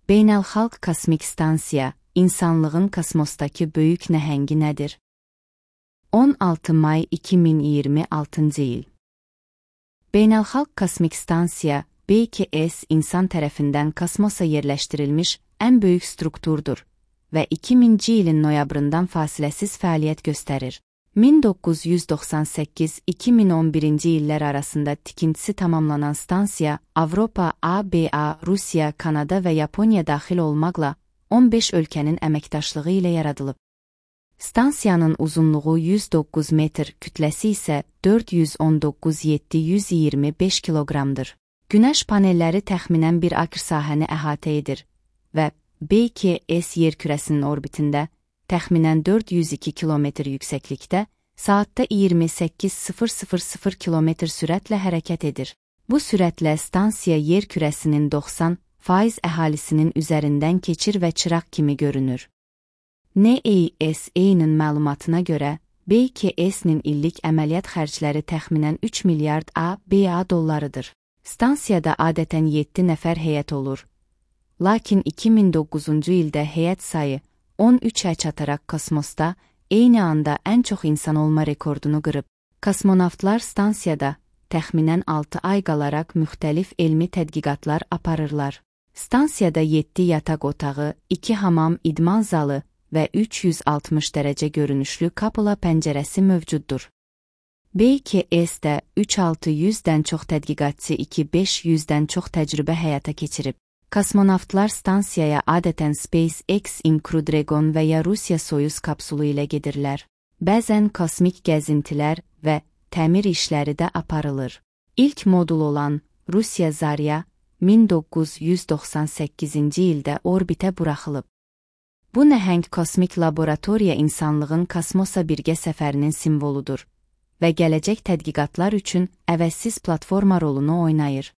Beynəlxalq Kosmik Stansiya, insanlığın kosmosdakı böyük nəhəngi nədir? 16 may 2026-cı il. Beynəlxalq Kosmik Stansiya, BKS insan tərəfindən kosmosa yerləşdirilmiş ən böyük strukturdur və 2000-ci ilin noyabrından fasiləsiz fəaliyyət göstərir. 1998-2011-ci illər arasında tikintisi tamamlanan stansiya, Avropa, ABA, Rusiya, Kanada və Yaponiya daxil olmaqla 15 ölkənin əməkdaşlığı ilə yaradılıb. Stansiyanın uzunluğu 109 metr, kütləsi isə 419,725 kiloqramdır. Günəş panelləri təxminən bir akr sahəni əhatə edir və BKS yer kürəsinin orbitində təxminən 402 kilometr yüksəklikdə, saatda 28,000 kilometr sürətlə hərəkət edir. Bu sürətlə stansiya yer kürəsinin 90% əhalisinin üzərindən keçir və çıraq kimi görünür. NASA-nin məlumatına görə, BKS-nin illik əməliyyat xərcləri təxminən 3 milyard ABA dollarıdır. Stansiyada adətən 7 nəfər heyət olur. Lakin 2009-cu ildə heyət sayı 13-ə çataraq kosmosda eyni anda ən çox insan olma rekordunu qırıb. Kosmonavtlar stansiyada təxminən 6 ay qalaraq müxtəlif elmi tədqiqatlar aparırlar. Stansiyada 7 yataq otağı, 2 hamam, idman zalı və 360 dərəcə görünüşlü kapıla pəncərəsi mövcuddur. BKS-də 3600-dən çox tədqiqatçı 2500-dən çox təcrübə həyata keçirib. Kosmonavtlar stansiyaya adətən SpaceX Crew Dragon və ya Rusiya Soyuz kapsulu ilə gedirlər. Bəzən kosmik gəzintilər və təmir işləri də aparılır. İlk modul olan Rusiya Zarya 1998-ci ildə orbitə buraxılıb. Bu nəhəng kosmik laboratoriya insanlığın kosmosa birgə səfərinin simvoludur və gələcək tədqiqatlar üçün əvəzsiz platforma rolunu oynayır.